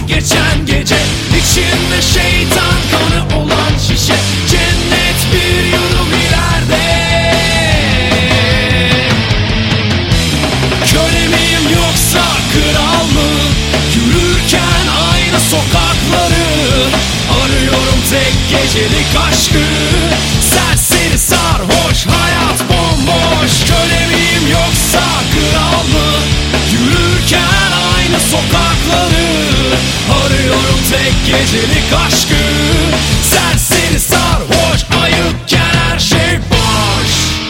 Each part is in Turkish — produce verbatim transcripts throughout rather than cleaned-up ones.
geçen gece. İçinde şeytan kanı olan şişe. Cennet bir yudum ileride. Köle miyim yoksa kral mı? Yürürken aynı sokakları arıyorum tek gecelik aşkı. Serseri sarhoş hayat bomboş. Köle miyim yoksa kral mı? Yürürken aynı sokakları arıyorum tek gecelik aşkı. Serseri sarhoş ayıkken her şey boş.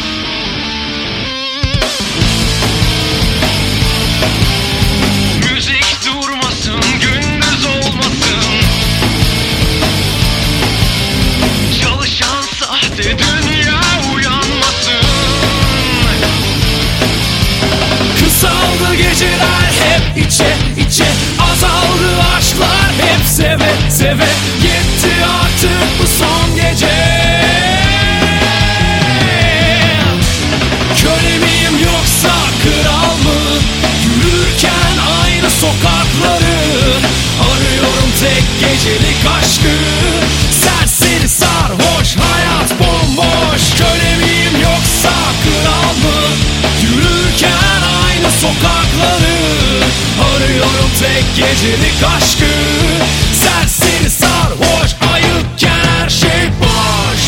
Müzik durmasın, gündüz olmasın. Çalışan sahte dünya uyanmasın. Kısaldı geceler hep içe içe. Azaldı aşklar hep seve seve. Yetti artık bu son gece. Köle miyim yoksa kral mı? Yürürken aynı sokakları arıyorum tek gecelik aşkı. Serseri sarhoş hayat bomboş. Köle miyim yoksa kral mı? Yürürken aynı sokakları arıyorum tek gecelik aşkı. Serseri sarhoş ayıkken her şey boş.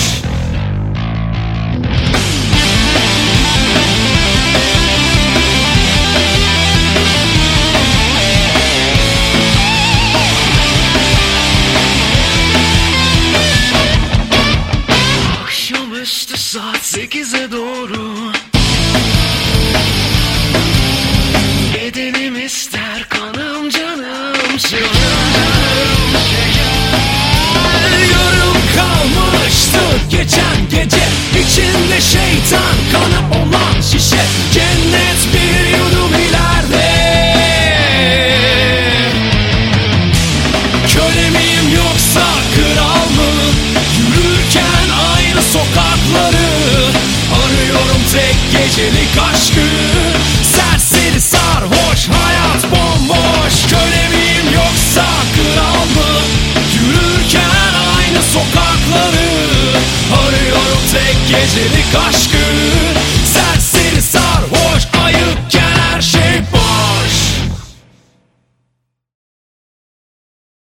Akşamüstü saat sekize doğru. Bedenim ister, kanım canım canım. Yarım kalmıştı geçen gece. İçinde şeytan kanı olan şişe. Cennet bir yudum ileride. Köle miyim yoksa kral mı? Yürürken aynı sokakları arıyorum tek gecelik aşkı. Serseri sarhoş hayat bomboş. Köle miyim yoksa kral mı? Yürürken aynı sokakları arıyorum tek gecelik aşkı.